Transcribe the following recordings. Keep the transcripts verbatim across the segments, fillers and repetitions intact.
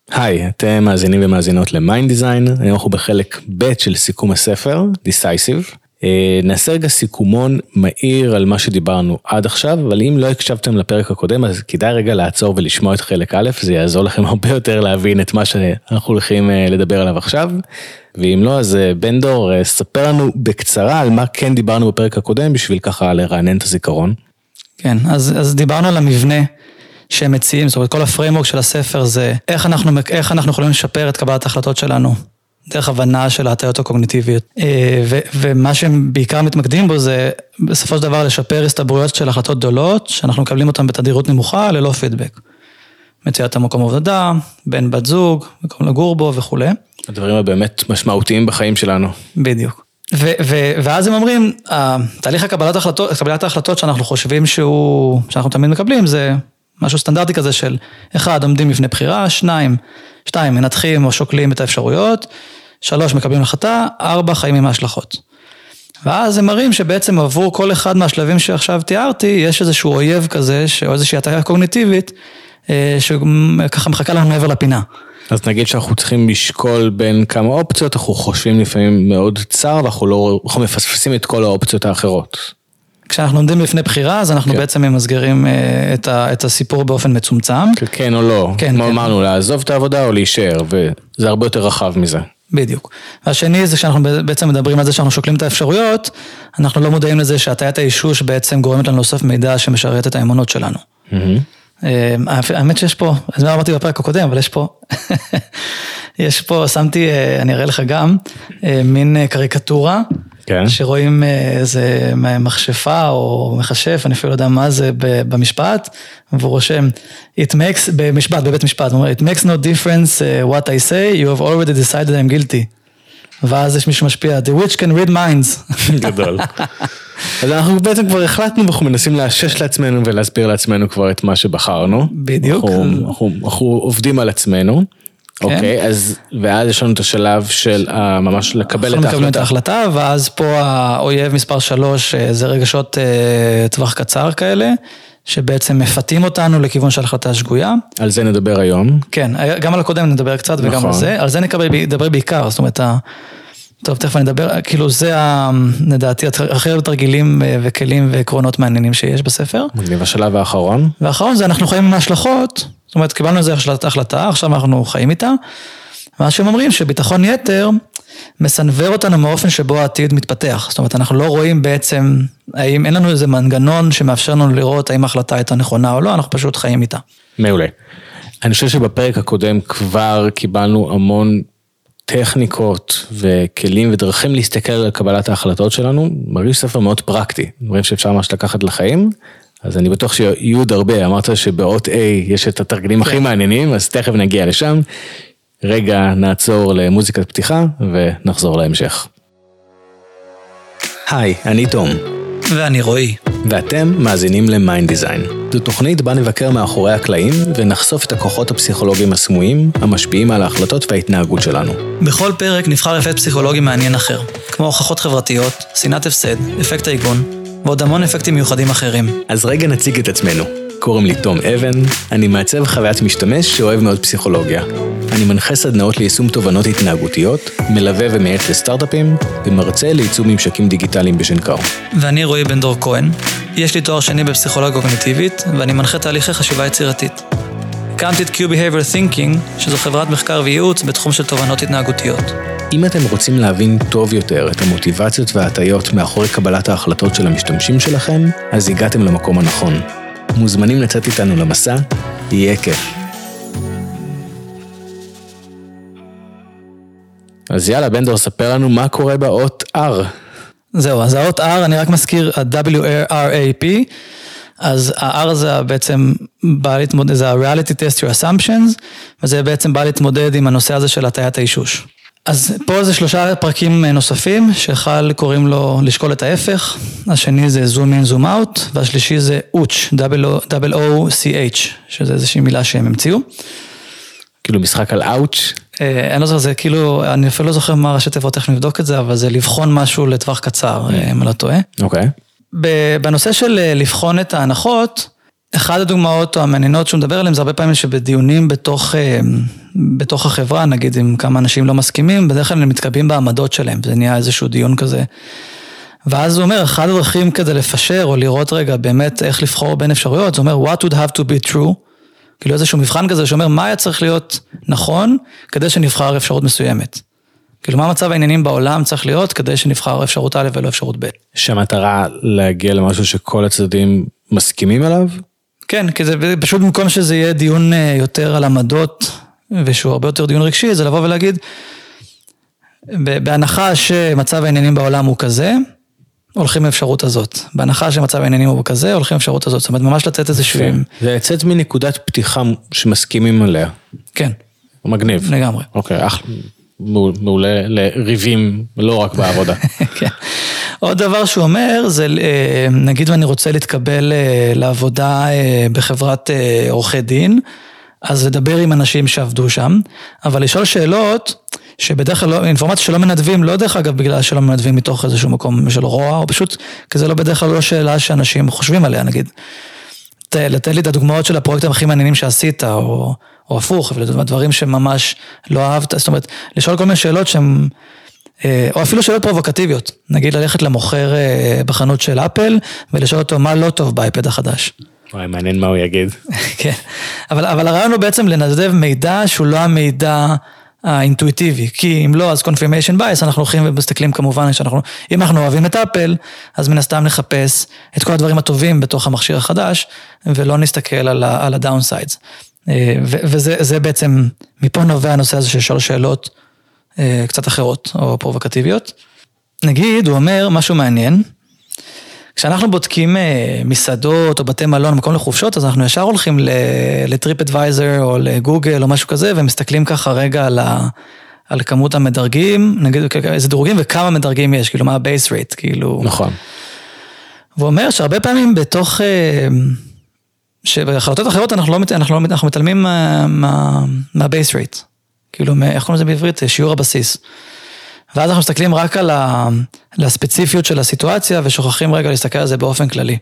היי, אתם מאזינים ומאזינות למיינד דיזיין, היום אנחנו בחלק ב' של סיכום הספר, Decisive. נעשה רגע סיכומון מהיר על מה שדיברנו עד עכשיו, אבל אם לא הקשבתם לפרק הקודם, אז כדאי רגע לעצור ולשמוע את חלק א', זה יעזור לכם הרבה יותר להבין את מה שאנחנו הולכים לדבר עליו עכשיו, ואם לא, אז בן דור, ספר לנו בקצרה על מה כן דיברנו בפרק הקודם, בשביל ככה לרענן את הזיכרון. כן, אז, אז דיברנו על המבנה שהם מציעים, זאת אומרת, כל הפריימורק של הספר זה איך אנחנו, איך אנחנו יכולים לשפר את קבלת ההחלטות שלנו, דרך הבנה של ההטיות הקוגניטיביות. ו, ומה שהם בעיקר מתמקדים בו זה, בסופו של דבר, לשפר הסתברויות של החלטות גדולות, שאנחנו מקבלים אותן בתדירות נמוכה, ללא פידבק. מציאת המקום עבודה, בן בת זוג, מקום לגור בו וכו'. הדברים הבאמת משמעותיים בחיים שלנו. בדיוק. ו- ו- ואז הם אומרים, תהליך הקבלת ההחלטות, קבלת ההחלטות שאנחנו חושבים שהוא, שאנחנו תמיד מקבלים, זה משהו סטנדרטי כזה של, אחד, עומדים לפני בחירה, שניים, שתיים, מנתחים או שוקלים את האפשרויות, שלוש, מקבלים החלטה, ארבע, חיים עם ההשלכות. ואז הם מראים שבעצם עבור כל אחד מהשלבים שעכשיו תיארתי, יש איזשהו אויב כזה, או איזושהי הטיה קוגניטיבית, שככה מחכה לנו מעבר לפינה. אז נגיד שאנחנו צריכים לשקול בין כמה אופציות, אנחנו חושבים לפעמים מאוד צר, ואנחנו לא, אנחנו מפספסים את כל האופציות האחרות. כשאנחנו עומדים לפני בחירה, אז אנחנו כן. בעצם ממסגרים את, ה, את הסיפור באופן מצומצם. כן או לא. כן, כמו כן. אמרנו, לעזוב את העבודה או להישאר, וזה הרבה יותר רחב מזה. בדיוק. והשני זה שאנחנו בעצם מדברים על זה שאנחנו שוקלים את האפשרויות, אנחנו לא מודעים לזה שהטיית האישוש בעצם גורמת לנו לאסוף מידע שמשרת את האמונות שלנו. Mm-hmm. האמת שיש פה, אז לא אמרתי בפרק הקודם, אבל יש פה, יש פה, שמתי, אני אראה לך גם, מין קריקטורה, כן. שרואים איזה מחשפה או מחשף, אני אפילו לא יודע מה זה במשפט, והוא רושם, it makes, במשפט, בבית משפט, הוא אומר, it makes no difference what I say, you have already decided I'm guilty. ואז יש מישהו משפיע, the witch can read minds. גדול. אז אנחנו בעצם כבר החלטנו, ואנחנו מנסים לאשש לעצמנו ולהסביר לעצמנו כבר את מה שבחרנו. בדיוק. אנחנו, אנחנו, אנחנו עובדים על עצמנו. אוקיי, אז, ואז יש לנו את השלב של ממש לקבל את ההחלטה. אנחנו מקבלים את ההחלטה, ואז פה האויב מספר שלוש, זה רגשות טווח קצר כאלה, שבעצם מפתים אותנו לכיוון של החלטה שגויה. על זה נדבר היום. כן, גם על הקודם נדבר קצת וגם על זה, על זה נדבר בעיקר, זאת אומרת, טוב, תכף אני אדבר, כאילו זה, לדעתי, הכי הרבה תרגילים וכלים ועקרונות מעניינים שיש בספר. מגניב השלב האחרון. והאחרון זה אנחנו חיים עם ההשלכות, זאת אומרת, קיבלנו איזו החלטה, עכשיו אנחנו חיים איתה, מה שהם אומרים שביטחון יתר מסנבר אותנו מאופן שבו העתיד מתפתח, זאת אומרת, אנחנו לא רואים בעצם, האם אין לנו איזה מנגנון שמאפשר לנו לראות האם ההחלטה הייתה נכונה או לא, אנחנו פשוט חיים איתה. מעולה. אני חושב שבפרק הקודם כבר קיבלנו המון טכניקות וכלים ודרכים להסתכל על קבלת ההחלטות שלנו, מרגיש ספר מאוד פרקטי, דברים שאפשר ממש לקחת לחיים, אז אני בטוח שיהיו עוד הרבה, אמרת שבאות A יש את התרגילים הכי מעניינים, אז תכף נגיע לשם, רגע נעצור למוזיקת פתיחה ונחזור להמשך. היי, אני תום. ואני רועי. ואתם מאזינים למיינד דיזיין. זו תוכנית בה נבקר מאחורי הקלעים ונחשוף את הכוחות הפסיכולוגיים הסמויים המשפיעים על ההחלטות וההתנהגות שלנו. בכל פרק נבחר אפקט פסיכולוגי מעניין אחר, כמו הוכחות חברתיות, שנאת הפסד, אפקט העיגון, ועוד המון אפקטים מיוחדים אחרים. אז רגע נציג את עצמנו. קוראים לי תום אבן, אני מעצב חוויית משתמש שאוהב מאוד פסיכולוגיה. אני מנחה סדנאות ליישום תובנות התנהגותיות, מלווה ומייעץ לסטארט-אפים, ומרצה לייצוב ממשקים דיגיטליים בשנקר. ואני רועי בן דור כהן, יש לי תואר שני בפסיכולוגיה קוגניטיבית, ואני מנחה תהליכי חשיבה יצירתית. הקמתי את Q Behavior Thinking, שזו חברת מחקר וייעוץ בתחום של תובנות התנהגותיות. אם אתם רוצים להבין טוב יותר את המוטיבציות וההטיות מאחורי קבלת ההחלטות של המשתמשים שלכם, אז הגעתם למקום הנכון. מוזמנים לצאת איתנו למסע, יהיה כיף. אז יאללה, בן דור, ספר לנו מה קורה באות R. זהו, אז האות R, אני רק מזכיר, ה-W R A P, אז ה-R זה בעצם בא להתמודד, זה ה-Reality Test Your Assumptions, וזה בעצם בא להתמודד עם הנושא הזה של הטיית האישוש. אז פה זה שלושה פרקים נוספים, שאחד קוראים לו לשקול את ההפך, השני זה Zoom in, Zoom out, והשלישי זה Ouch, W O C H, שזה איזושהי מילה שהם המציאו. כאילו משחק על Ouch? אני לא זוכר, זה כאילו, אני אפילו לא זוכר מה ראשי תיבות, איך נבדוק את זה, אבל זה לבחון משהו לטווח קצר, אם אני לא טועה. אוקיי. בנושא של לבחון את ההנחות, אחד הדוגמאות או המעניינות שהוא מדבר עליהם, זה הרבה פעמים שבדיונים בתוך, בתוך החברה, נגיד אם כמה אנשים לא מסכימים, בדרך כלל הם מתקבעים בעמדות שלהם, זה נהיה איזשהו דיון כזה. ואז הוא אומר, אחד הדרכים כדי לפשר, או לראות רגע באמת איך לבחור בין אפשרויות, זה אומר, what would have to be true, כאילו איזשהו מבחן כזה שאומר, מה היה צריך להיות נכון, כדי שנבחר אפשרות מסוימת. כאילו, מה המצב העניינים בעולם צריך להיות, כדי שנבחר אפשרות א' ולא אפשרות ב'. שהמטרה להגיע למשהו שכל הצדדים מסכימים עליו? כן, כי זה פשוט במקום שזה יהיה דיון יותר על עמדות, ושהוא הרבה יותר דיון רגשי, זה לבוא ולהגיד, בהנחה שמצב העניינים בעולם הוא כזה, הולכים לאפשרות הזאת. בהנחה שמצב העניינים הוא כזה, הולכים לאפשרות הזאת. זאת אומרת, ממש לתת איזשהו... זה לצאת מנקודת פתיחה שמסכימים עליה. כן. מגניב. לגמרי. אוקיי, אח... מעולה לריבים, לא רק בעבודה. כן. עוד דבר שהוא אומר, זה נגיד ואני רוצה להתקבל לעבודה בחברת עורכי דין, אז לדבר עם אנשים שעבדו שם, אבל לשאול שאלות, שבדרך כלל אינפורמציה שלא מנדבים, לא דרך אגב בגלל שלא מנדבים מתוך איזשהו מקום של רוע, או פשוט, כי זה לא בדרך כלל לא שאלה שאנשים חושבים עליה, נגיד, לתת לי את הדוגמאות של הפרויקטים הכי מעניינים שעשית, או, או הפוך, דברים שממש לא אהבת, זאת אומרת, לשאול כל מיני שאלות שהן, או אפילו שאלות פרובוקטיביות, נגיד ללכת למוכר בחנות של אפל, ולשאול אותו מה לא טוב באייפד החדש. וואי, מעניין מה הוא יגיד. כן, אבל, אבל הרעיון הוא בעצם לנדב מידע שהוא לא המידע האינטואיטיבי, כי אם לא, אז confirmation bias, אנחנו הולכים ומסתכלים כמובן, שאנחנו, אם אנחנו אוהבים את אפל, אז מן הסתם נחפש את כל הדברים הטובים בתוך המכשיר החדש, ולא נסתכל על, על ה-downsides. וזה זה בעצם, מפה נובע הנושא הזה של שלוש שאלות קצת אחרות, או פרובוקטיביות. נגיד, הוא אומר משהו מעניין, כשאנחנו בודקים מסעדות או בתי מלון, מקום לחופשות, אז אנחנו ישר הולכים לטריפ אדוויזר או לגוגל או משהו כזה, ומסתכלים ככה רגע על, ה, על כמות המדרגים, נגיד איזה דירוגים וכמה מדרגים יש, כאילו מה ה-base rate, כאילו. נכון. והוא אומר שהרבה פעמים בתוך, שבחלטות אחרות אנחנו, לא, אנחנו, לא, אנחנו מתעלמים מה, מה, מה-base rate, כאילו, איך קוראים לזה בעברית? שיעור הבסיס. ואז אנחנו מסתכלים רק על הספציפיות של הסיטואציה, ושוכחים רגע להסתכל על זה באופן כללי.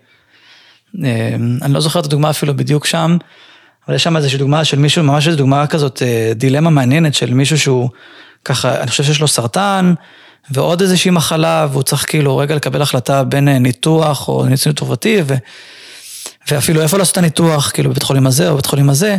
אני לא זוכר את הדוגמה אפילו בדיוק שם, אבל יש שם איזושהי דוגמה של מישהו, ממש איזו דוגמה כזאת, דילמה מעניינת של מישהו שהוא ככה, אני חושב שיש לו סרטן, ועוד איזושהי מחלה, והוא צריך כאילו רגע לקבל החלטה בין ניתוח או ניתוח תרופתי, ו... ואפילו איפה לעשות את הניתוח, כאילו בבית חולים הזה או בבית חולים הזה,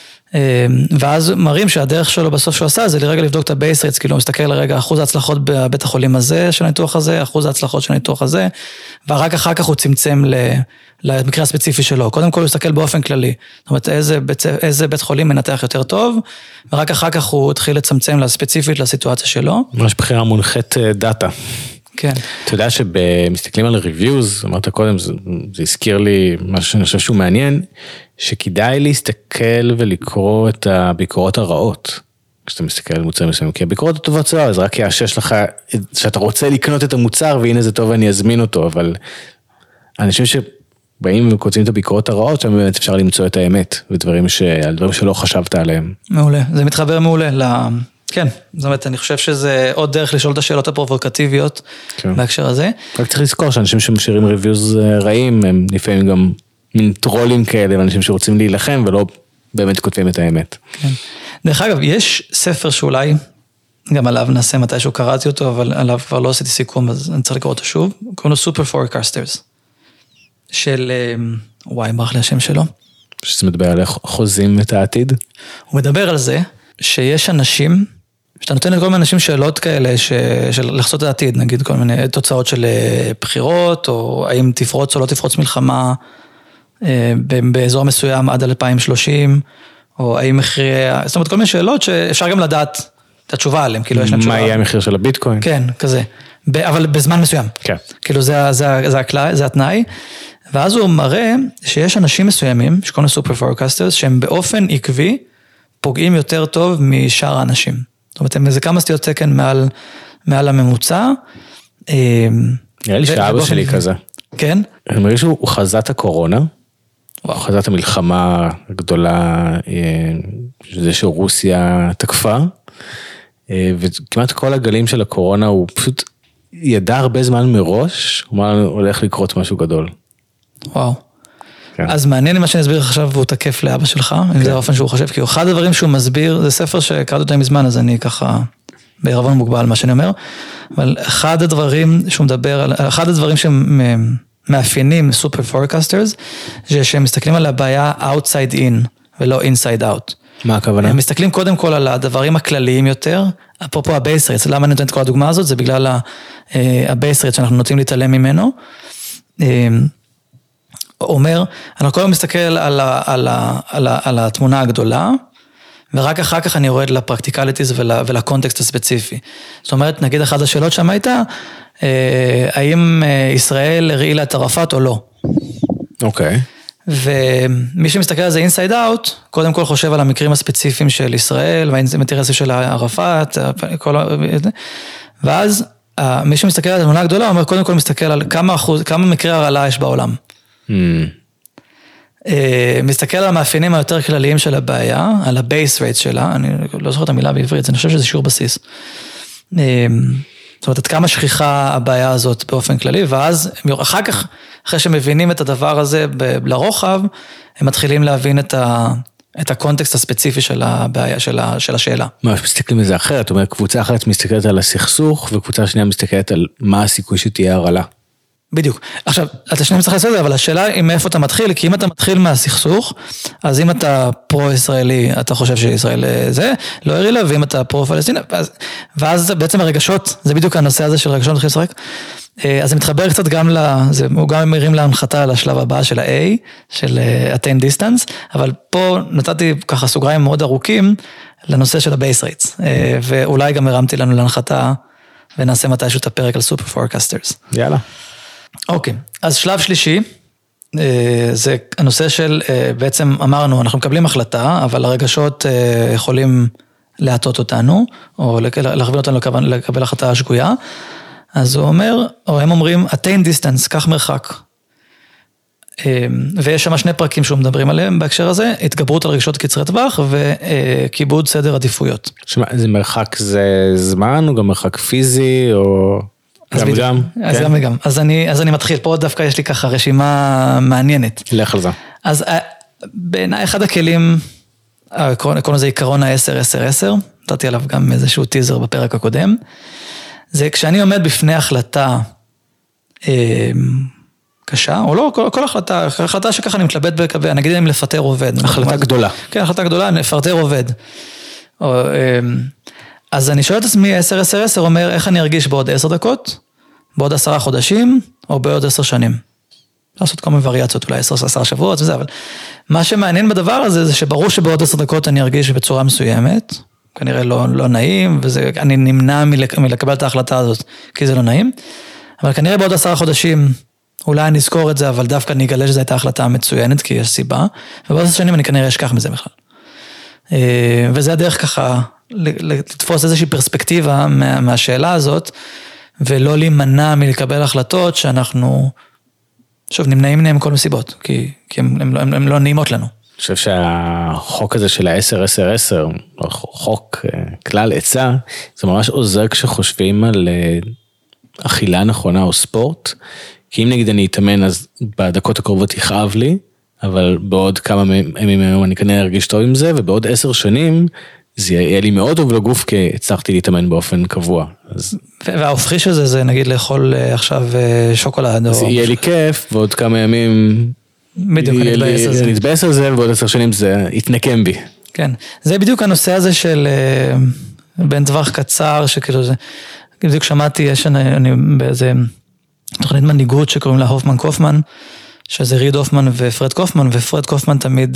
ואז מראים שהדרך שלו בסוף שהוא עשה, זה לרגע לבדוק את הבייס רייטס, כאילו הוא מסתכל לרגע אחוז ההצלחות בבית החולים הזה של הניתוח הזה, אחוז ההצלחות של הניתוח הזה, ורק אחר כך הוא צמצם למקרה הספציפי שלו. קודם כל הוא מסתכל באופן כללי, זאת אומרת איזה בית, איזה בית חולים מנתח יותר טוב, ורק אחר כך הוא התחיל לצמצם לספציפית לסיטואציה שלו. ממש בחירה מונחת דאטה. כן. אתה יודע שמסתכלים על ריוויוז, אמרת קודם, זה, זה הזכיר לי משהו שאני חושב שהוא מעניין, שכדאי להסתכל ולקרוא את הביקורות הרעות, כשאתה מסתכל על מוצרים מסוימים, כי הביקורות הטובות צועה, אז רק יאשש לך, שאתה רוצה לקנות את המוצר, והנה זה טוב, אני אזמין אותו, אבל אנשים שבאים וכותבים את הביקורות הרעות, שם באמת אפשר למצוא את האמת, ודברים ש... על דברים שלא חשבת עליהם. מעולה, זה מתחבר מעולה ל... כן, זאת אומרת, אני חושב שזה עוד דרך לשאול את השאלות הפרובוקטיביות בהקשר הזה. רק צריך לזכור שאנשים שמשאירים ריוויוז רעים, הם לפעמים גם מין טרולים כאלה, ואנשים שרוצים להילחם ולא באמת כותבים את האמת. כן. דרך אגב, יש ספר שאולי, גם עליו נעשה מתישהו קראתי אותו, אבל עליו כבר לא עשיתי סיכום, אז אני צריך לקרוא אותו שוב. קוראים לו Super Forecasters, של, וואי, ברח לי השם שלו. שזה מדבר על חוזים את העתיד? הוא מדבר על זה, שיש אנשים, שאתה נותן לכל מיני אנשים שאלות כאלה, ש... של לחצות את העתיד, נגיד כל מיני תוצאות של בחירות, או האם תפרוץ או לא תפרוץ מלחמה, באזור מסוים עד אלפיים ושלושים, או האם מחירי, זאת אומרת כל מיני שאלות שאפשר גם לדעת את התשובה עליהם, כאילו יש להם תשובה. מה יהיה המחיר של הביטקוין? כן, כזה, אבל בזמן מסוים. כן. כאילו זה, זה, זה, הכלל, זה התנאי, ואז הוא מראה שיש אנשים מסוימים, שקוראים לסופר פורקסטרס, שהם באופן עקבי, פוגעים יותר טוב משאר האנשים. זאת אומרת, זה כמה סטיות תקן מעל, מעל הממוצע. נראה לי שאבא שלי כזה. כן? אני מרגיש שהוא חזה את הקורונה, הוא חזה את המלחמה הגדולה, זה שרוסיה תקפה, וכמעט כל הגלים של הקורונה, הוא פשוט ידע הרבה זמן מראש, הוא הולך לקרות משהו גדול. וואו. אז מעניין מה שאני אסביר עכשיו, והוא תקף לאבא שלך, אם זה האופן שהוא חושב, כי אחד הדברים שהוא מסביר, זה ספר שקראתי אותו מזמן, אז אני ככה בערבון מוגבל מה שאני אומר, אבל אחד הדברים שהוא מדבר, אחד הדברים שמאפיינים סופר פורקסטרס, זה שהם מסתכלים על הבעיה outside in, ולא inside out. מה הכוונה? הם מסתכלים קודם כל על הדברים הכלליים יותר, אפרופו הבייס רייטס, למה אני נותן את כל הדוגמה הזאת? זה בגלל הבייס רייטס שאנחנו נוטים להתעלם ממנו. אומר, אני קודם מסתכל על, ה, על, ה, על, ה, על התמונה הגדולה, ורק אחר כך אני יורד לפרקטיקליטיז ול, ולקונטקסט הספציפי. זאת אומרת, נגיד אחת השאלות שם הייתה, האם ישראל הרעילה את ערפאת או לא? אוקיי. ומי שמסתכל על זה inside out, קודם כל חושב על המקרים הספציפיים של ישראל, והאינטרסים של ערפאת, כל... ואז מי שמסתכל על התמונה הגדולה, אומר קודם כל מסתכל על כמה אחוז, כמה מקרי הרעלה יש בעולם. Mm. מסתכל על המאפיינים היותר כלליים של הבעיה, על הבייס רייט שלה, אני לא זוכר את המילה בעברית, אני חושב שזה שיעור בסיס. זאת אומרת, עד כמה שכיחה הבעיה הזאת באופן כללי, ואז אחר כך, אחרי שמבינים את הדבר הזה לרוחב, הם מתחילים להבין את ה... את הקונטקסט הספציפי של הבעיה, של, ה, של השאלה. מה, מסתכלים על זה אחרת? זאת אומרת, קבוצה אחרת מסתכלת על הסכסוך, וקבוצה שנייה מסתכלת על מה הסיכוי שתהיה הרעלה. בדיוק. עכשיו, אתה שנייה מסתכל על זה, אבל השאלה היא מאיפה אתה מתחיל, כי אם אתה מתחיל מהסכסוך, אז אם אתה פרו-ישראלי, אתה חושב שישראל זה, לא הרעילה, ואם אתה פרו-פלסטיני, ואז, ואז בעצם הרגשות, זה בדיוק הנושא הזה של רגשות מתחיל לשחק, אז זה מתחבר קצת גם ל... זה, הוא גם מרים להנחתה לשלב הבא של ה-A, של attain distance, אבל פה נתתי ככה סוגריים מאוד ארוכים לנושא של ה-base rates, ואולי גם הרמתי לנו להנחתה, ונעשה מתישהו את הפרק על super forecasters. יאללה. אוקיי, אז שלב שלישי, זה הנושא של, בעצם אמרנו, אנחנו מקבלים החלטה, אבל הרגשות יכולים להטות אותנו, או להכווין אותנו לקבל החלטה שגויה, אז הוא אומר, או הם אומרים, attain distance, כך מרחק. ויש שם שני פרקים שהוא מדברים עליהם בהקשר הזה, התגברות על רגשות קצרי טווח וכיבוד סדר עדיפויות. שמה, זה מרחק זה זמן, או גם מרחק פיזי, או גם גם? אז גם וגם. אז אני, אז אני מתחיל, פה דווקא יש לי ככה רשימה מעניינת. לך על זה. אז בעיניי אחד הכלים, קוראים לזה עיקרון ה-עשר עשר עשר, נתתי עליו גם איזשהו טיזר בפרק הקודם, זה כשאני עומד בפני החלטה אה, קשה, או לא, כל, כל החלטה, החלטה שככה אני מתלבט בקווה, נגיד אם לפטר עובד. החלטה גדולה. כן, החלטה גדולה, לפטר עובד. או, אה, אז אני שואל את עצמי, עשר עשר עשר אומר, איך אני ארגיש בעוד עשר דקות, בעוד עשרה חודשים, או בעוד עשר שנים. לעשות כל מיני וריאציות, אולי עשר, עשרה שבועות וזה, אבל מה שמעניין בדבר הזה, זה שברור שבעוד עשר דקות אני ארגיש בצורה מסוימת, כנראה לא, לא נעים, ואני נמנע מלקבל את ההחלטה הזאת, כי זה לא נעים, אבל כנראה בעוד עשרה חודשים, אולי אני אזכור את זה, אבל דווקא אני אגלה שזו הייתה החלטה מצוינת, כי יש סיבה, ובעוד עשר שנים אני כנראה אשכח מזה בכלל. וזה הדרך ככה, לתפוס איזושהי פרספקטיבה מה, מהשאלה הזאת, ולא להימנע מלקבל החלטות שאנחנו, שוב, נמנעים מהם כל מסיבות, כי, כי הם, הם, הם, הם לא נעימות לנו. אני חושב שהחוק הזה של ה-עשר עשר עשר, חוק כלל עצה, זה ממש עוזר כשחושבים על אכילה נכונה או ספורט, כי אם נגיד אני אתאמן, אז בדקות הקרובות יכאב לי, אבל בעוד כמה ימים היום אני כנראה ארגיש טוב עם זה, ובעוד עשר שנים, זה יהיה לי מאוד טוב לגוף, כי הצלחתי להתאמן באופן קבוע. אז... וההופכי של זה, זה נגיד לאכול עכשיו שוקולד. אז יהיה לי כיף, ועוד כמה ימים... בדיוק, אני אתבאס על זה. אני אתבאס על זה, ועוד עשר שנים זה יתנקם בי. כן, זה בדיוק הנושא הזה של בין טווח קצר, שכאילו זה, בדיוק שמעתי, יש אני באיזה תוכנית מנהיגות שקוראים לה הופמן קופמן, שזה ריד הופמן ופרד קופמן, ופרד קופמן תמיד,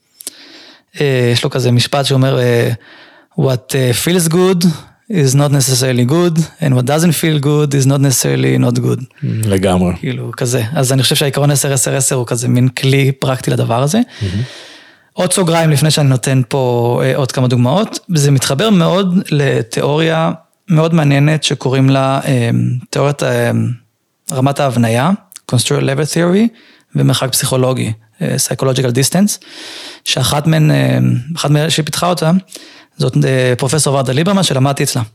יש לו כזה משפט שאומר, what feels good is not necessarily good, and what doesn't feel good is not necessarily not good. לגמרי. כאילו, כזה. אז אני חושב שהעיקרון עשר עשר עשר הוא כזה מין כלי פרקטי לדבר הזה. עוד סוגריים לפני שאני נותן פה עוד כמה דוגמאות, זה מתחבר מאוד לתיאוריה מאוד מעניינת שקוראים לה תיאוריית רמת ההבניה, Constructed Level Theory, ומרחק פסיכולוגי, Psychological Distance, שאחת מהן, אחת מהן שפיתחה אותה, זאת פרופסור ורדה ליברמן שלמדתי אצלה,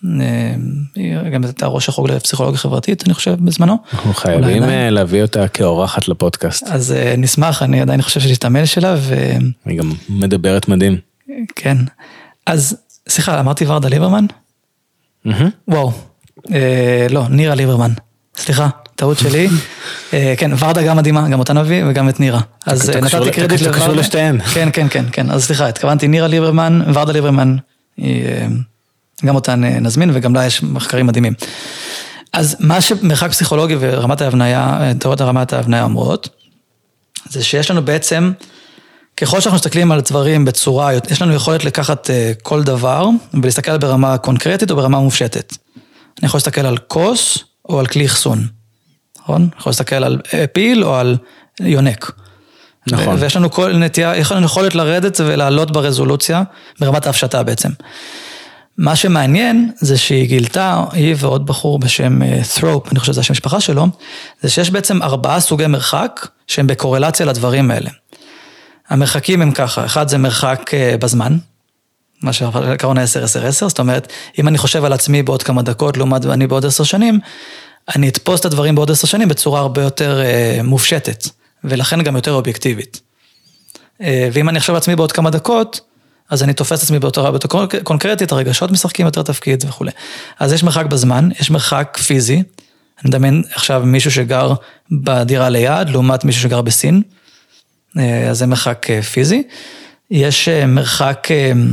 גם הייתה ראש החוג לפסיכולוגיה חברתית, אני חושב, בזמנו. אנחנו חייבים להביא אותה כאורחת לפודקאסט. אז נשמח, אני עדיין חושב שיש את המייל שלה. היא גם מדברת מדהים. כן. אז, סליחה, אמרתי ורדה ליברמן? וואו. לא, נירה ליברמן. סליחה, טעות שלי. כן, ורדה גם מדהימה, גם אותה נביא וגם את נירה. אז נתתי קרדיט לוורדה. קשור לשתיהן. כן, כן, כן, כן. אז סליחה, התכוונתי נירה ליברמן, ורדה ליברמן, גם אותן נזמין וגם לה יש מחקרים מדהימים. אז מה שמרחק פסיכולוגי ורמת ההבניה, תיאוריות הרמת ההבניה אומרות, זה שיש לנו בעצם, ככל שאנחנו מסתכלים על דברים בצורה, יש לנו יכולת לקחת כל דבר ולהסתכל ברמה קונקרטית או ברמה מופשטת. אני יכול להסתכל על כוס או על כלי אחסון, נכון? אני יכול להסתכל על פיל או על יונק. נכון. ויש לנו כל נטייה, יש לנו יכולת לרדת ולעלות ברזולוציה, ברמת ההפשטה בעצם. מה שמעניין זה שהיא גילתה, היא ועוד בחור בשם ת'רופ, אני חושב שזה השם משפחה שלו, זה שיש בעצם ארבעה סוגי מרחק שהם בקורלציה לדברים האלה. המרחקים הם ככה, אחד זה מרחק בזמן, מה שקראנו עשר עשר עשר, זאת אומרת, אם אני חושב על עצמי בעוד כמה דקות, לעומת אני בעוד עשר שנים, אני אתפוס את הדברים בעוד עשר שנים בצורה הרבה יותר מופשטת, ולכן גם יותר אובייקטיבית. ואם אני חושב על עצמי בעוד כמה דקות, אז אני תופס עצמי באותו רבה קונקרטית, הרגשות משחקים יותר תפקיד וכו'. אז יש מרחק בזמן, יש מרחק פיזי, אני מדמיין עכשיו מישהו שגר בדירה ליד, לעומת מישהו שגר בסין, אז זה מרחק פיזי. יש מרחק,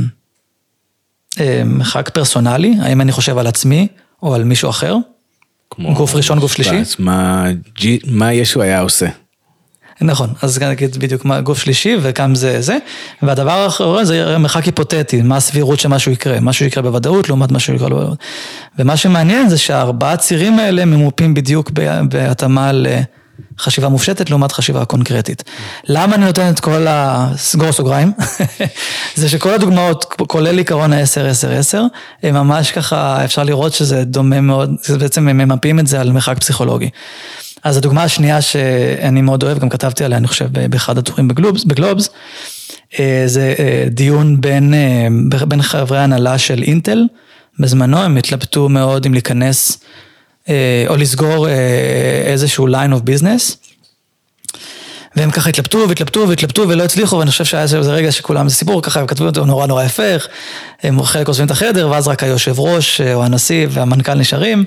מרחק פרסונלי, האם אני חושב על עצמי או על מישהו אחר, גוף ראשון, גוף שלישי. מה, מה ישו היה עושה? נכון, אז נגיד בדיוק מה גוף שלישי וכאן זה זה, והדבר האחרון זה מרחק היפותטי, מה הסבירות שמשהו יקרה, משהו יקרה בוודאות לעומת משהו יקרה בוודאות. ומה שמעניין זה שהארבעה צירים האלה ממופים בדיוק בהתאמה לחשיבה מופשטת לעומת חשיבה קונקרטית. למה אני נותן את כל הסגור סוגריים? זה שכל הדוגמאות, כולל עיקרון ה-עשר עשר עשר, הם ממש ככה, אפשר לראות שזה דומה מאוד, זה בעצם הם ממפים את זה על מרחק פסיכולוגי. אז הדוגמה השנייה שאני מאוד אוהב, גם כתבתי עליה, אני חושב, באחד הטורים בגלובס, בגלובס, זה דיון בין, בין חברי ההנהלה של אינטל, בזמנו הם התלבטו מאוד אם להיכנס, או לסגור איזשהו line of business, והם ככה התלבטו והתלבטו והתלבטו ולא הצליחו, ואני חושב שהיה זה רגע שכולם, זה סיפור ככה, הם כתבו אותו נורא נורא הפך, הם חלק עוזבים את החדר, ואז רק היושב ראש, או הנשיא והמנכ"ל נשארים,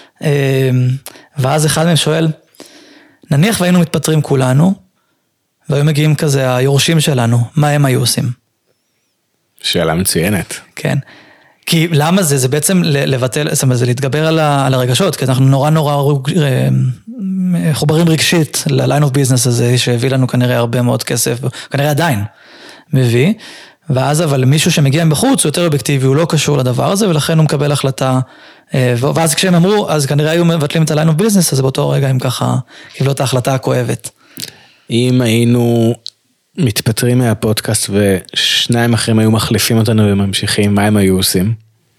ואז אחד מהם שואל, נניח והיינו מתפטרים כולנו, והיו מגיעים כזה היורשים שלנו, מה הם היו עושים? שאלה מצוינת. כן. כי למה זה? זה בעצם לבטל, זאת אומרת, זה להתגבר על הרגשות, כי אנחנו נורא נורא חוברים רגשית ל-line of business הזה, שהביא לנו כנראה הרבה מאוד כסף, כנראה עדיין מביא, ואז אבל מישהו שמגיע מבחוץ הוא יותר אובייקטיבי, הוא לא קשור לדבר הזה, ולכן הוא מקבל החלטה, ואז כשהם אמרו, אז כנראה היו מבטלים את ה-line of business, אז באותו רגע הם ככה קיבלו את ההחלטה הכואבת. אם היינו מתפטרים מהפודקאסט ושניים אחרים היו מחליפים אותנו וממשיכים, מה הם היו עושים?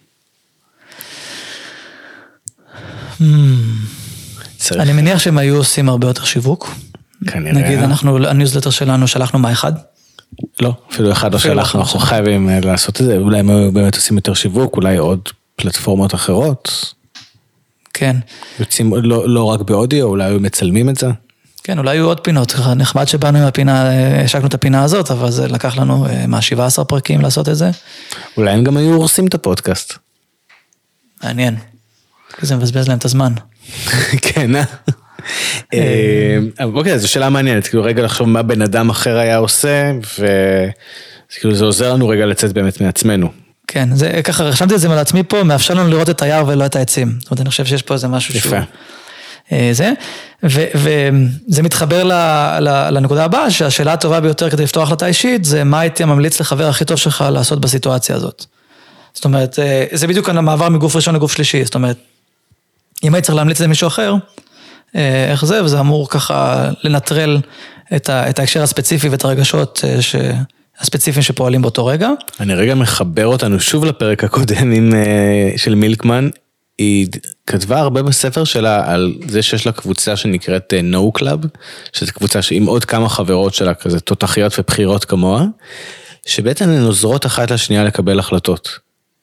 אני מניח שהם היו עושים הרבה יותר שיווק. כנראה. נגיד, אנחנו, הניוזלטר שלנו שלחנו מה אחד? לא, אפילו אחד לא שלחנו, אנחנו חייבים לעשות את זה, אולי הם באמת עושים יותר שיווק, אולי עוד פלטפורמות אחרות. כן. יוצאים לא, לא רק באודיו, אולי היו מצלמים את זה. כן, אולי היו עוד פינות, נחמד שבאנו עם הפינה, השקנו את הפינה הזאת, אבל זה לקח לנו מה, שבעה עשר פרקים לעשות את זה. אולי הם גם היו הורסים את הפודקאסט. מעניין. כי זה מבזבז להם את הזמן. כן, אה? אוקיי, זו שאלה מעניינת, כאילו רגע לחשוב מה בן אדם אחר היה עושה, וזה עוזר לנו רגע לצאת באמת מעצמנו. כן, זה ככה, רשמתי את זה מעצמי פה, מאפשר לנו לראות את היער ולא את העצים. זאת אומרת, אני חושב שיש פה איזה משהו שהוא... זה, וזה מתחבר לנקודה הבאה, שהשאלה הטובה ביותר כדי לפתוח החלטה אישית, זה מה הייתי ממליץ לחבר הכי טוב שלך לעשות בסיטואציה הזאת. זאת אומרת, זה בדיוק המעבר מגוף ראשון לגוף שלישי, זאת אומרת, אם הייתי צריך להמליץ למישהו אחר, איך זה, וזה אמור ככה לנטרל את ההקשר הספציפי ואת הרגשות הספציפיים שפועלים באותו רגע. אני רגע מחבר אותנו שוב לפרק הקודם של מילקמן, היא כתבה הרבה בספר שלה על זה שיש לה קבוצה שנקראת No Club, שזו קבוצה עם עוד כמה חברות שלה, כזה תותחיות ובחירות כמוה, שבעצם הן עוזרות אחת לשנייה לקבל החלטות.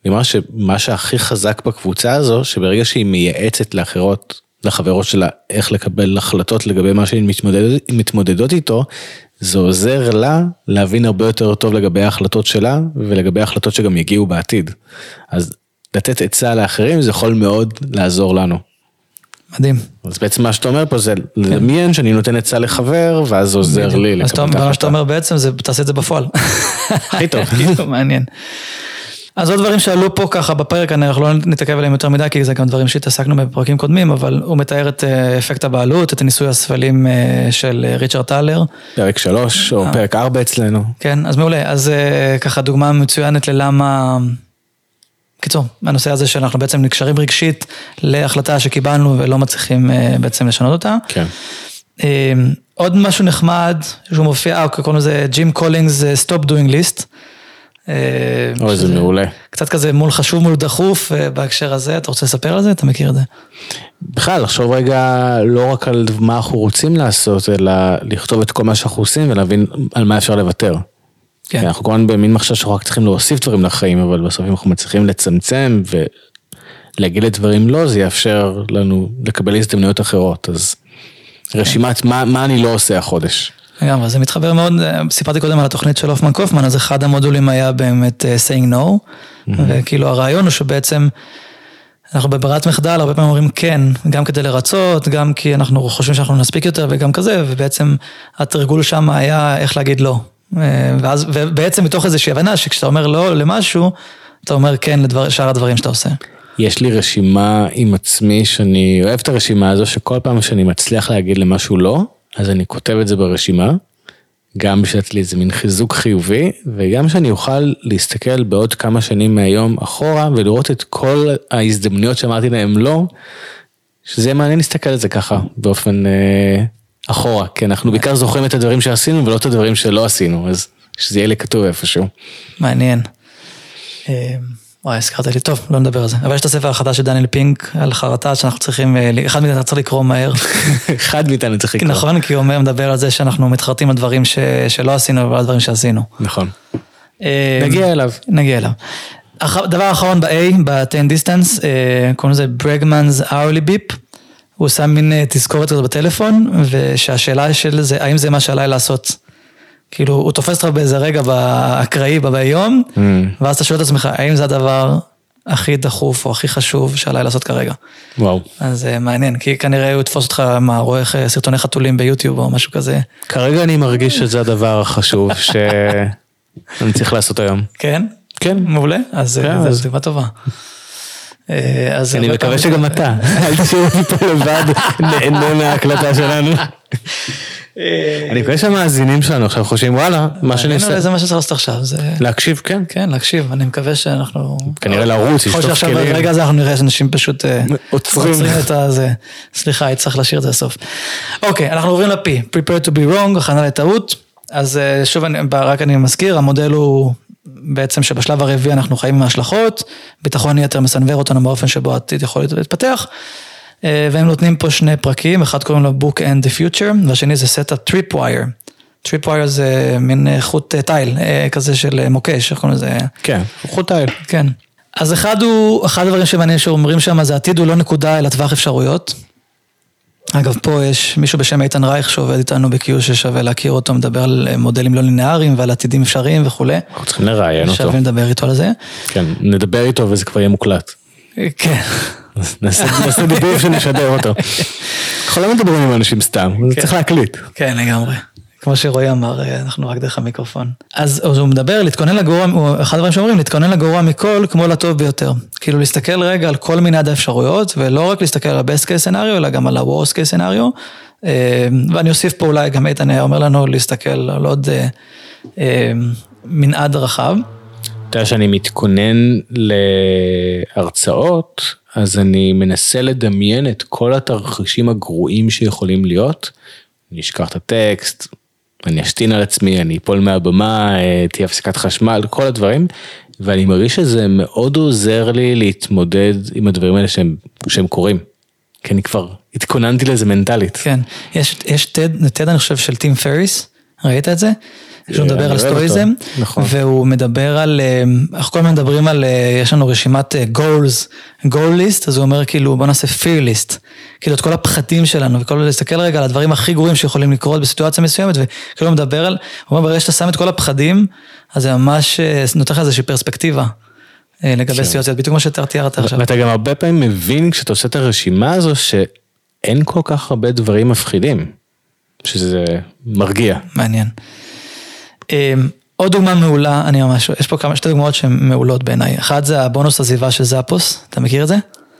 אני אומר שמה שהכי חזק בקבוצה הזו, שברגע שהיא מייעצת לאחרות, לחברות שלה, איך לקבל החלטות לגבי מה שהיא מתמודדות, מתמודדות איתו, זה עוזר לה להבין הרבה יותר טוב לגבי ההחלטות שלה, ולגבי ההחלטות שגם יגיעו בעתיד. אז לתת עצה לאחרים, זה יכול מאוד לעזור לנו. מדהים. אז בעצם מה שאתה אומר פה זה לדמיין שאני נותן עצה לחבר, ואז זה עוזר לי. אז מה שאתה אומר בעצם, זה תעשה את זה בפועל. הכי טוב. מעניין. אז עוד דברים שעלו פה ככה בפרק, אנחנו לא נתעכב עליהם יותר מדי, כי זה גם דברים שהתעסקנו בפרקים קודמים, אבל הוא מתאר את אפקט הבעלות, את הניסוי הספלים של ריצ'רד טלר. פרק שלוש, או פרק ארבע אצלנו. כן, אז מעולה. אז ככה דוגמה מצוינת ללמה, קיצור, הנושא הזה שאנחנו בעצם נקשרים רגשית להחלטה שקיבלנו ולא מצליחים בעצם לשנות אותה. כן. עוד משהו נחמד, שהוא מופיע, קוראים לזה ג'ים קולינגס Stop Doing List. אוי, זה מעולה. קצת כזה מול חשוב מול דחוף בהקשר הזה, אתה רוצה לספר על זה? אתה מכיר את זה? בכלל, לחשוב רגע לא רק על מה אנחנו רוצים לעשות, אלא לכתוב את כל מה שאנחנו עושים ולהבין על מה אפשר לוותר. כן. אנחנו כמובן במין מחשב שאנחנו רק צריכים להוסיף דברים לחיים, אבל בסוף אם אנחנו מצליחים לצמצם ולהגיד לדברים לא, זה יאפשר לנו לקבל הזדמנויות אחרות. אז רשימת מה, מה אני לא עושה החודש. לגמרי, זה מתחבר מאוד, סיפרתי קודם על התוכנית של הופמן קופמן, אז אחד המודולים היה באמת saying no, וכאילו הרעיון הוא שבעצם אנחנו בברירת מחדל, הרבה פעמים אומרים כן, גם כדי לרצות, גם כי אנחנו חושבים שאנחנו נספיק יותר וגם כזה, ובעצם התרגול שם היה איך להגיד לא. ואז, ובעצם מתוך איזושהי הבנה שכשאתה אומר לא למשהו, אתה אומר כן לשאר הדברים שאתה עושה. יש לי רשימה עם עצמי שאני אוהב את הרשימה הזו, שכל פעם שאני מצליח להגיד למשהו לא, אז אני כותב את זה ברשימה, גם בשביל לי זה מין חיזוק חיובי, וגם שאני אוכל להסתכל בעוד כמה שנים מהיום אחורה, ולראות את כל ההזדמנויות שאמרתי להם לא, שזה מעניין להסתכל על זה ככה, באופן אה, אחורה, כי אנחנו בעיקר זוכרים את הדברים שעשינו, ולא את הדברים שלא עשינו, אז שזה יהיה לי כתוב איפשהו. מעניין. וואי, הזכרת לי, טוב, לא נדבר על זה. אבל יש את הספר החדש של דניאל פינק, על חרטה, שאנחנו צריכים, אחד מאיתנו צריך לקרוא מהר. אחד מאיתנו צריך לקרוא. נכון, כי הוא אומר, מדבר על זה שאנחנו מתחרטים על דברים שלא עשינו, ועל דברים שעשינו. נכון. נגיע אליו. נגיע אליו. הדבר האחרון ב-A, ב-ten distance, קוראים לזה ברגמנס hourly beep, הוא שם מין תזכורת כזאת בטלפון, ושהשאלה של זה, האם זה מה שעליי לעשות? כאילו, הוא תופס אותך באיזה רגע באקראי, ביום, mm. ואז אתה שואל את עצמך, האם זה הדבר הכי דחוף או הכי חשוב שעליי לעשות כרגע? וואו. אז זה מעניין, כי כנראה הוא יתפוס אותך, מה, רואה סרטוני חתולים ביוטיוב או משהו כזה. כרגע אני מרגיש שזה הדבר החשוב שאני צריך לעשות היום. כן? כן. מעולה? אז כן, זו דוגמה טובה. אני מקווה שגם אתה, אל תשאיר אותי פה לבד, נהנה מההקלטה שלנו. אני מקווה שהמאזינים שלנו עכשיו חושבים, וואלה, מה שאני עושה. זה מה שצריך לעשות עכשיו. להקשיב, כן. כן, להקשיב. אני מקווה שאנחנו... כנראה לרוץ, לשטוף כלים. ברגע הזה אנחנו נראה שאנשים פשוט... עוצרים את זה. סליחה, הייתי צריך להשאיר את זה לסוף. אוקיי, אנחנו עוברים ל-P. Prepare to be wrong, הכנה לטעות. אז שוב, רק אני מזכיר, המודל הוא בעצם שבשלב הרביעי אנחנו חיים עם ההשלכות, ביטחון יתר מסנבר אותנו באופן שבו העתיד יכול להתפתח, והם נותנים פה שני פרקים, אחד קוראים לו Book and the Future, והשני זה Setup Tripwire. Tripwire זה מין חוט תיל, כזה של מוקש, איך קוראים לזה? כן, חוט תיל. כן. אז אחד הוא, אחד הדברים שמעניין שאומרים שם, זה עתיד הוא לא נקודה אלא טווח אפשרויות. אגב, פה יש מישהו בשם איתן רייך שעובד איתנו ב-Q ששווה להכיר אותו, מדבר על מודלים לא לינאריים ועל עתידים אפשריים וכו'. אנחנו צריכים לראיין אותו. שווה לדבר איתו על זה. כן, נדבר איתו וזה כבר יהיה מוקלט. כן. נעשה דיבור שנשדר אותו. אנחנו לא מדברים עם אנשים סתם, זה צריך להקליט. כן, לגמרי. כמו שרועי אמר, אנחנו רק דרך המיקרופון. אז הוא מדבר, להתכונן לגרוע, אחד הדברים שאומרים, להתכונן לגרוע מכל כמו לטוב ביותר. כאילו להסתכל רגע על כל מנעד האפשרויות, ולא רק להסתכל על ה-best case scenario, אלא גם על ה-worst case scenario. ואני אוסיף פה אולי, גם איתן אומר לנו להסתכל על עוד מנעד רחב. אתה יודע שאני מתכונן להרצאות, אז אני מנסה לדמיין את כל התרחישים הגרועים שיכולים להיות. אני אשכח את הטקסט, אני אשתין על עצמי, אני אפול מהבמה, תהיה הפסקת חשמל, כל הדברים, ואני מרגיש שזה מאוד עוזר לי להתמודד עם הדברים האלה שהם, שהם קורים. כי אני כבר התכוננתי לזה מנטלית. כן, יש, יש תד, תד אני חושב של טים פריס, ראית את זה? שהוא מדבר על סטואיזם, והוא מדבר על, אנחנו כל הזמן מדברים על, יש לנו רשימת goals, goal list, אז הוא אומר כאילו בוא נעשה fear list, כאילו את כל הפחדים שלנו, וכל להסתכל רגע על הדברים הכי גרועים שיכולים לקרות בסיטואציה מסוימת, וכאילו הוא מדבר על, הוא אומר ברגע שאתה שם את כל הפחדים, אז זה ממש נותן לך איזושהי פרספקטיבה, לגבי סיטואציות, בדיוק כמו שתיארת עכשיו. ואתה גם הרבה פעמים מבין כשאתה עושה את הרשימה הזו, שאין כל כך הרבה דברים מפחידים, שזה מרגיע. מעניין. עוד דוגמה מעולה, אני ממש, יש פה כמה שתי דוגמאות שהן מעולות בעיניי. אחד זה הבונוס עזיבה של זאפוס, אתה מכיר את זה?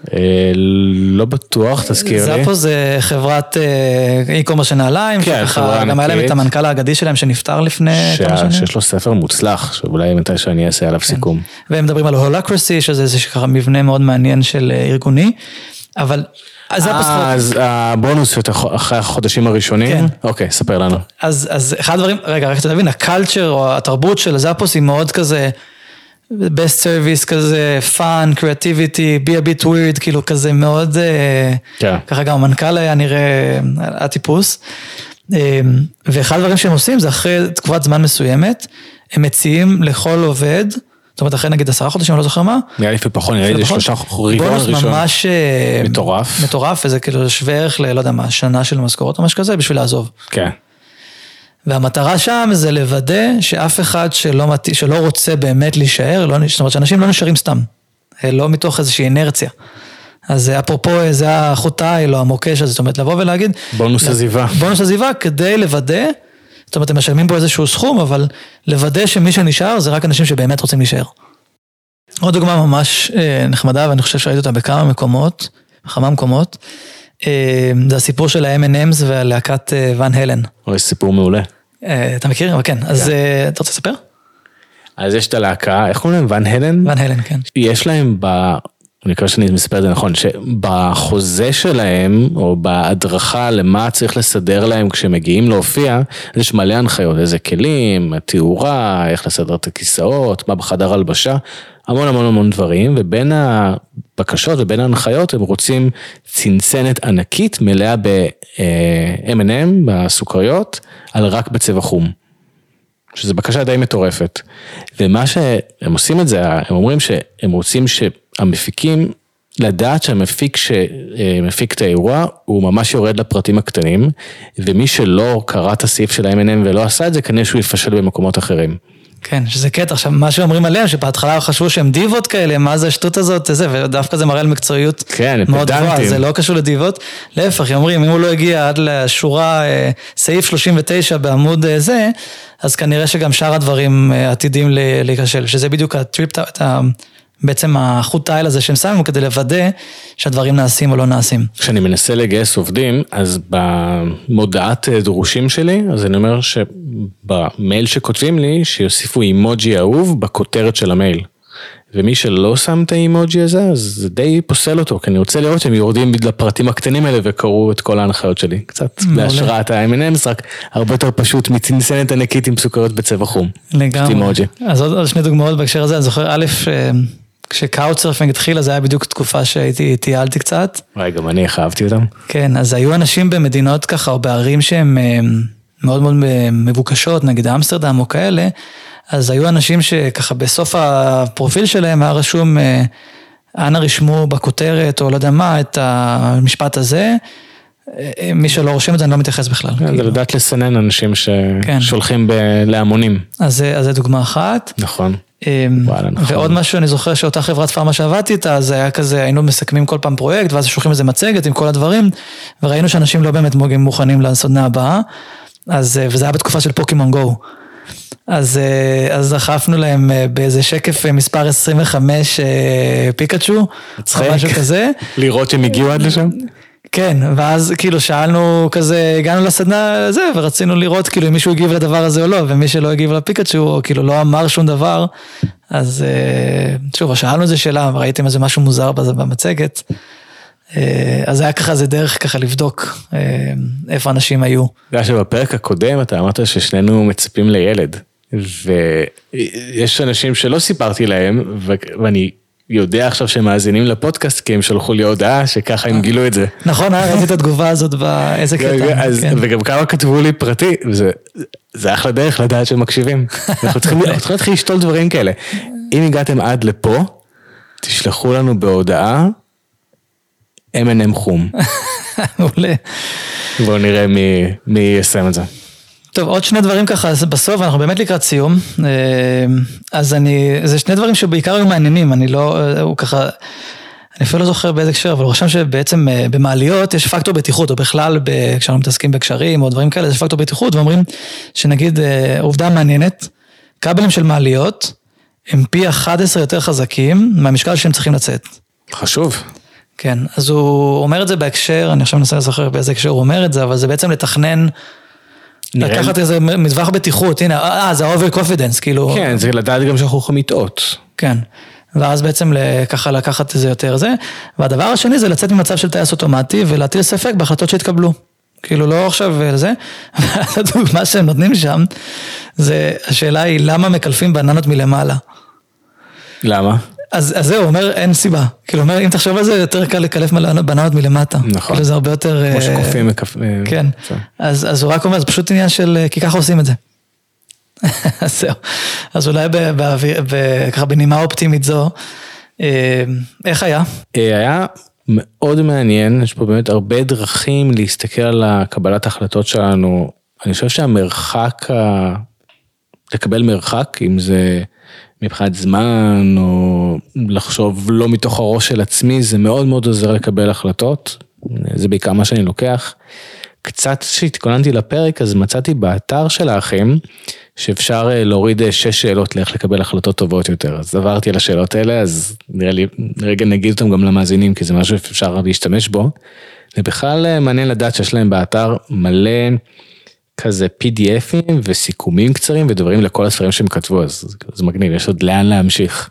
לא בטוח, תזכיר לי. זאפוס זה חברת אי-קומרס של נעליים, גם היה להם את המנכ"ל האגדי שלהם שנפטר לפני כמה שנים. שיש לו ספר מוצלח, שאולי מתי שאני אעשה עליו סיכום. והם מדברים על הולקרסי, שזה איזה מבנה מאוד מעניין של ארגוני, אבל... אז הבונוס אחרי החודשים הראשונים, אוקיי, ספר לנו. אז אחד הדברים, רגע, רק תבין, הקלצ'ר או התרבות של זאפוס היא מאוד כזה, best service כזה, fun, creativity, be a bit weird, כאילו כזה מאוד, ככה גם המנכ"ל היה נראה הטיפוס, ואחד הדברים שהם עושים זה אחרי תקופת זמן מסוימת, הם מציעים לכל עובד, זאת אומרת, אחרי נגיד עשרה חודשים, אני לא זוכר מה. נראה לי פחות, נראה לי שלושה רבעון ראשון. בונוס ממש... מטורף. מטורף, וזה כאילו שווה ערך ל, לא יודע מה, שנה של משכורות או משהו כזה, בשביל לעזוב. כן. והמטרה שם זה לוודא שאף אחד שלא, שלא רוצה באמת להישאר, לא, זאת אומרת, שאנשים לא נשארים סתם, לא מתוך איזושהי אינרציה. אז אפרופו, זה החוטאי, לא המוקש הזה, זאת אומרת, לבוא ולהגיד... בונוס עזיבה. בונוס עזיבה, כדי לוודא, זאת אומרת, הם משלמים בו איזשהו סכום, אבל לוודא שמי שנשאר, זה רק אנשים שבאמת רוצים להישאר. עוד דוגמה ממש נחמדה, ואני חושב שראיתי אותה בכמה מקומות, בכמה מקומות, זה הסיפור של ה-אם אנד אמס והלהקת ון הלן. או, יש סיפור מעולה. אתה מכיר? אבל כן, אז אתה רוצה לספר? אז יש את הלהקה, איך קוראים להם? ון הלן? ון הלן, כן. יש להם ב... אני מקווה שאני מספר את זה נכון, שבחוזה שלהם, או בהדרכה למה צריך לסדר להם כשמגיעים להופיע, יש מלא הנחיות, איזה כלים, התאורה, איך לסדר את הכיסאות, מה בחדר הלבשה, המון המון המון דברים, ובין הבקשות ובין ההנחיות, הם רוצים צנצנת ענקית, מלאה ב-אם אנד אם, בסוכריות, על רק בצבע חום. שזו בקשה די מטורפת. ומה שהם עושים את זה, הם אומרים שהם רוצים שהמפיקים, לדעת שהמפיק שמפיק את האירוע, הוא ממש יורד לפרטים הקטנים, ומי שלא קרא את הסעיף של ה-אם אנד אם ולא עשה את זה, כנראה שהוא יפשל במקומות אחרים. כן, שזה קטע. עכשיו, מה שאומרים עליהם, שבהתחלה חשבו שהם דיבות כאלה, מה זה השטות הזאת, זה, ודווקא זה מראה על מקצועיות כן, מאוד פדנטים. גבוהה, זה לא קשור לדיבות. להפך, הם אומרים, אם הוא לא הגיע עד לשורה, סעיף שלושים ותשע בעמוד זה, אז כנראה שגם שאר הדברים עתידים להיכשל, שזה בדיוק הטריפ, בעצם החוט תיל הזה שהם שמים, כדי לוודא שהדברים נעשים או לא נעשים. כשאני מנסה לגייס עובדים, אז במודעת דרושים שלי, אז אני אומר שבמייל שכותבים לי, שיוסיפו אימוג'י אהוב בכותרת של המייל. ומי שלא שם את האימוג'י הזה, אז זה די פוסל אותו, כי אני רוצה לראות שהם יורדים לפרטים הקטנים האלה, וקראו את כל ההנחיות שלי. קצת בהשראת ה-אם אנד אמס, רק הרבה יותר פשוט מצנצנת ענקית עם סוכריות בצבע חום. לגמרי. אז עוד שני דוגמאות בהקשר הזה, אני זוכר, א', כשקאוצרפינג התחילה, זה היה בדיוק תקופה שהייתי, טיילתי קצת. וואי, גם אני אהבתי אותם. כן, אז היו אנשים במדינות ככה, או בערים שהם מאוד מאוד מבוקשות, נגיד אמסטרדם או כאלה, אז היו אנשים שככה בסוף הפרופיל שלהם היה רשום, אנא רשמו בכותרת, או לא יודע מה, את המשפט הזה, מי שלא רושם את זה, אני לא מתייחס בכלל. זה לדעת לסנן אנשים ששולחים להמונים. אז זה דוגמה אחת. נכון. ועוד משהו, אני זוכר שאותה חברת פארמה שעבדתי איתה, אז היה כזה, היינו מסכמים כל פעם פרויקט, ואז שולחים איזה מצגת עם כל הדברים, וראינו שאנשים לא באמת מוכנים לסדנה הבאה, וזה היה בתקופה של פוקימון גו. אז, אז דחפנו להם באיזה שקף מספר עשרים וחמש פיקאצ'ו, או משהו כזה. לראות שהם הגיעו עד לשם? כן, ואז כאילו שאלנו כזה, הגענו לסדנה הזה, ורצינו לראות כאילו אם מישהו הגיב לדבר הזה או לא, ומי שלא הגיב לפיקאצ'ו, או כאילו לא אמר שום דבר, אז שוב, שאלנו איזה שאלה, ראיתם איזה משהו מוזר במצגת, אז היה ככה, זה דרך ככה לבדוק איפה אנשים היו. זה היה שבפרק הקודם אתה אמרת ששנינו מצפים לילד, ויש אנשים שלא סיפרתי להם, ואני יודע עכשיו שהם מאזינים לפודקאסט, כי הם שלחו לי הודעה שככה הם גילו את זה. נכון, ראיתי את התגובה הזאת באיזה קטע. וגם כמה כתבו לי פרטי, זה אחלה דרך לדעת שהם מקשיבים. אנחנו צריכים להתחיל לשתול דברים כאלה. אם הגעתם עד לפה, תשלחו לנו בהודעה, אם אין הם חום. מעולה. בואו נראה מי יסיים את זה. טוב, עוד שני דברים ככה, בסוף אנחנו באמת לקראת סיום, אז אני, זה שני דברים שבעיקר היו מעניינים, אני לא, הוא ככה, אני אפילו לא זוכר באיזה קשר, אבל הוא רשם שבעצם במעליות יש פקטור בטיחות, או בכלל כשאנחנו מתעסקים בקשרים או דברים כאלה, יש פקטור בטיחות, ואומרים שנגיד, עובדה מעניינת, כבלים של מעליות, הם פי אחת עשרה יותר חזקים, מהמשקל שהם צריכים לצאת. חשוב. כן, אז הוא אומר את זה בהקשר, אני עכשיו מנסה לזכר באיזה הקשר הוא אומר את זה, אבל זה בעצם לתכנן, לקחת איזה מטווח בטיחות, הנה, אה, זה ה-over confidence, כאילו. כן, זה לדעת גם שאנחנו יכולים לטעות. כן, ואז בעצם ככה לקחת איזה יותר זה, והדבר השני זה לצאת ממצב של טייס אוטומטי, ולהטיל ספק בהחלטות שהתקבלו. כאילו לא עכשיו זה, והדוגמה שהם נותנים שם, זה, השאלה היא, למה מקלפים בננות מלמעלה? למה? אז, אז זהו, אומר, אין סיבה. כאילו, אומר, אם תחשוב על זה, יותר קל לקלף בננות מלמטה. נכון. כאילו, זה הרבה יותר... כמו שקופים מקפים. כן. אז, אז הוא רק אומר, זה פשוט עניין של, כי ככה עושים את זה. אז זהו. אז אולי באוויר, ככה בנימה אופטימית זו, איך היה? היה מאוד מעניין, יש פה באמת הרבה דרכים להסתכל על קבלת ההחלטות שלנו. אני חושב שהמרחק, לקבל מרחק, אם זה... מבחינת זמן, או לחשוב לא מתוך הראש של עצמי, זה מאוד מאוד עוזר לקבל החלטות, זה בעיקר מה שאני לוקח. קצת שהתכוננתי לפרק, אז מצאתי באתר של האחים, שאפשר להוריד שש שאלות לאיך לקבל החלטות טובות יותר, אז עברתי על השאלות האלה, אז נראה לי, רגע נגיד אותם גם למאזינים, כי זה משהו שאפשר להשתמש בו, ובכלל מעניין לדעת שיש להם באתר מלא, כזה פי די אפים וסיכומים קצרים ודברים לכל הספרים שהם כתבו, אז זה מגניב, יש עוד לאן להמשיך.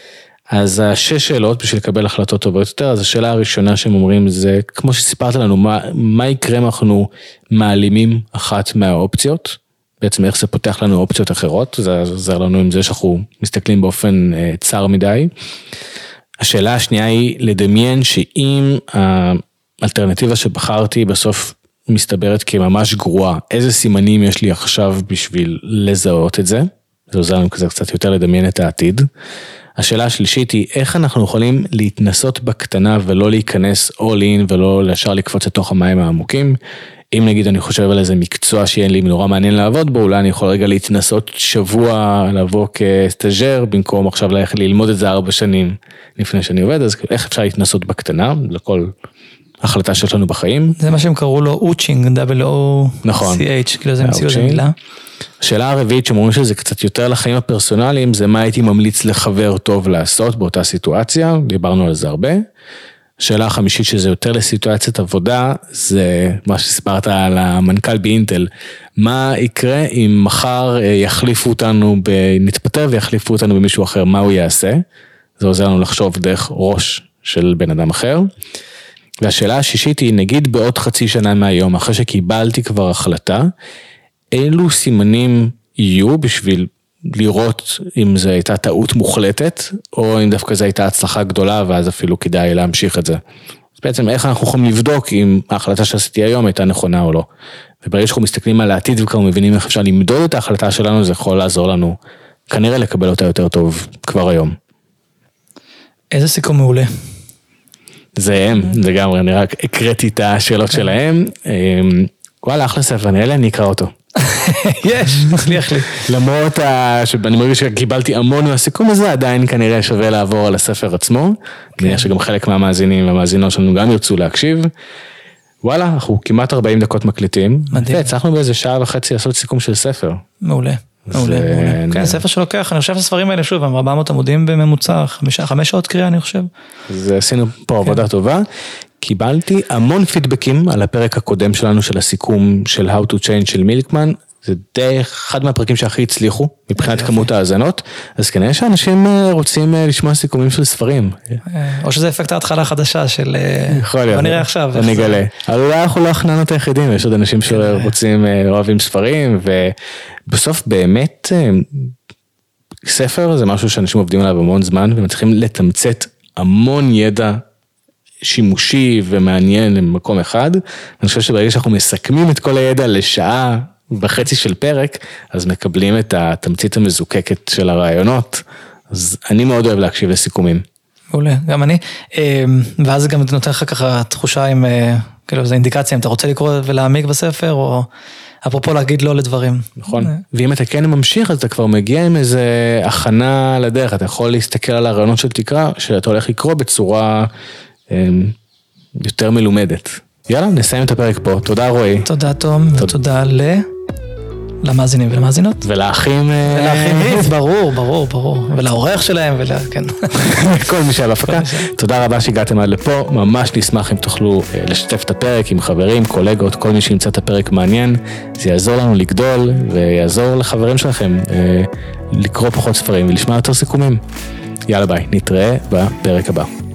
אז השש שאלות בשביל לקבל החלטות טובות יותר, אז השאלה הראשונה שהם אומרים זה, כמו שסיפרת לנו, מה, מה יקרה אם אנחנו מעלימים אחת מהאופציות, בעצם איך זה פותח לנו אופציות אחרות, זה עוזר לנו עם זה שאנחנו מסתכלים באופן אה, צר מדי. השאלה השנייה היא לדמיין שאם האלטרנטיבה שבחרתי בסוף מסתברת כממש גרועה, איזה סימנים יש לי עכשיו בשביל לזהות את זה, זה עוזר לנו כזה קצת יותר לדמיין את העתיד. השאלה השלישית היא, איך אנחנו יכולים להתנסות בקטנה ולא להיכנס all in ולא לשאר לקפוץ לתוך המים העמוקים, אם נגיד אני חושב על איזה מקצוע שיהיה לי נורא מעניין לעבוד בו, אולי אני יכול רגע להתנסות שבוע לבוא כסטאז'ר, במקום עכשיו ללכת ללמוד את זה ארבע שנים לפני שאני עובד, אז איך אפשר להתנסות בקטנה לכל החלטה שיש לנו בחיים. זה מה שהם קראו לו אוצ'ינג, W-O-C-H, כאילו זה מציאו זה מילה. השאלה הרביעית שאומרים שזה קצת יותר לחיים הפרסונליים, זה מה הייתי ממליץ לחבר טוב לעשות באותה סיטואציה, דיברנו על זה הרבה. השאלה החמישית שזה יותר לסיטואציית עבודה, זה מה שסיפרת על המנכ"ל באינטל, מה יקרה אם מחר יחליפו אותנו, נתפטר ויחליפו אותנו במישהו אחר, מה הוא יעשה? זה עוזר לנו לחשוב דרך ראש של בן אדם אחר. והשאלה השישית היא, נגיד בעוד חצי שנה מהיום, אחרי שקיבלתי כבר החלטה, אילו סימנים יהיו בשביל לראות אם זו הייתה טעות מוחלטת, או אם דווקא זו הייתה הצלחה גדולה, ואז אפילו כדאי להמשיך את זה. אז בעצם איך אנחנו יכולים לבדוק אם ההחלטה שעשיתי היום הייתה נכונה או לא. וברגע שאנחנו מסתכלים על העתיד וכבר מבינים איך אפשר למדוד את ההחלטה שלנו, זה יכול לעזור לנו כנראה לקבל אותה יותר טוב כבר היום. איזה סיכום מעולה. זה הם, זה גם, אני רק הקראתי את השאלות שלהם. וואלה, אחלה ספר, נראה לי, אני אקרא אותו. יש, מצליח לי. למרות שאני מרגיש שקיבלתי המון מהסיכום הזה, עדיין כנראה שווה לעבור על הספר עצמו. אני חושב שגם חלק מהמאזינים והמאזינות שלנו גם ירצו להקשיב. וואלה, אנחנו כמעט ארבעים דקות מקליטים. מדהים. והצלחנו באיזה שעה וחצי לעשות סיכום של ספר. מעולה. מעולה, מעולה. כן, ספר שלוקח, אני חושב שהספרים האלה שוב, הם ארבע מאות עמודים בממוצע, חמש שעות קריאה אני חושב. אז עשינו פה עבודה טובה. קיבלתי המון פידבקים על הפרק הקודם שלנו של הסיכום של How to Change של מילקמן, זה די אחד מהפרקים שהכי הצליחו מבחינת כמות האזנות, אז כנראה שאנשים רוצים לשמוע סיכומים של ספרים. או שזה אפקט ההתחלה החדשה של... יכול להיות. בוא נראה עכשיו. אני אגלה. אבל אולי אנחנו לא הכנענו היחידים, יש עוד אנשים שרוצים, אוהבים ספרים, ובסוף באמת, ספר זה משהו שאנשים עובדים עליו המון זמן, והם צריכים לתמצת המון ידע שימושי ומעניין למקום אחד. אני חושב שברגע שאנחנו מסכמים את כל הידע לשעה וחצי של פרק, אז מקבלים את התמצית המזוקקת של הרעיונות. אז אני מאוד אוהב להקשיב לסיכומים. מעולה, גם אני. ואז זה גם נותן לך ככה תחושה עם, כאילו, זו אינדיקציה, אם אתה רוצה לקרוא ולהעמיק בספר, או אפרופו להגיד לא לדברים. נכון. ואם אתה כן ממשיך, אז אתה כבר מגיע עם איזה הכנה לדרך. אתה יכול להסתכל על הרעיונות של תקרא, שאתה הולך לקרוא בצורה יותר מלומדת. יאללה, נסיים את הפרק פה. תודה רועי. תודה תום, ותודה ל... למאזינים ולמאזינות. ולאחים... ולאחים, ברור, ברור, ברור. ולאורח שלהם, ולה... כן. כל מי שהיה בהפקה. תודה רבה שהגעתם עד לפה. ממש נשמח אם תוכלו לשתף את הפרק עם חברים, קולגות, כל מי שימצא את הפרק מעניין. זה יעזור לנו לגדול, ויעזור לחברים שלכם לקרוא פחות ספרים ולשמוע יותר סיכומים. יאללה ביי, נתראה בפרק הבא.